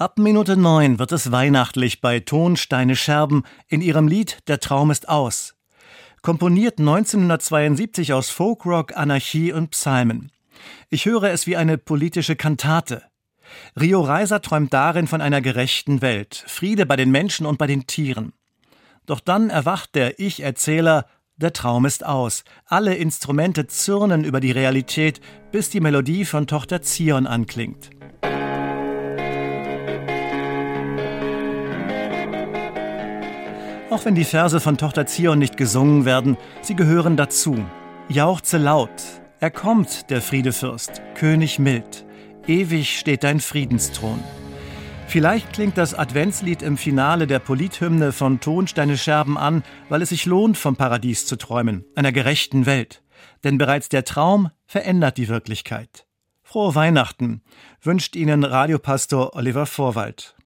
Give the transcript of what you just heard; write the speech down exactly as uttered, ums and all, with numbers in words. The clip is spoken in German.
Ab Minute neun wird es weihnachtlich bei Ton Steine Scherben in ihrem Lied »Der Traum ist aus«. Komponiert neunzehnhundertzweiundsiebzig aus Folkrock, Anarchie und Psalmen. Ich höre es wie eine politische Kantate. Rio Reiser träumt darin von einer gerechten Welt, Friede bei den Menschen und bei den Tieren. Doch dann erwacht der Ich-Erzähler, der Traum ist aus. Alle Instrumente zürnen über die Realität, bis die Melodie von Tochter Zion anklingt. Auch wenn die Verse von Tochter Zion nicht gesungen werden, sie gehören dazu. Jauchze laut, er kommt, der Friedefürst, König mild. Ewig steht dein Friedensthron. Vielleicht klingt das Adventslied im Finale der Polithymne von Ton Steine Scherben an, weil es sich lohnt, vom Paradies zu träumen, einer gerechten Welt. Denn bereits der Traum verändert die Wirklichkeit. Frohe Weihnachten wünscht Ihnen Radiopastor Oliver Vorwald.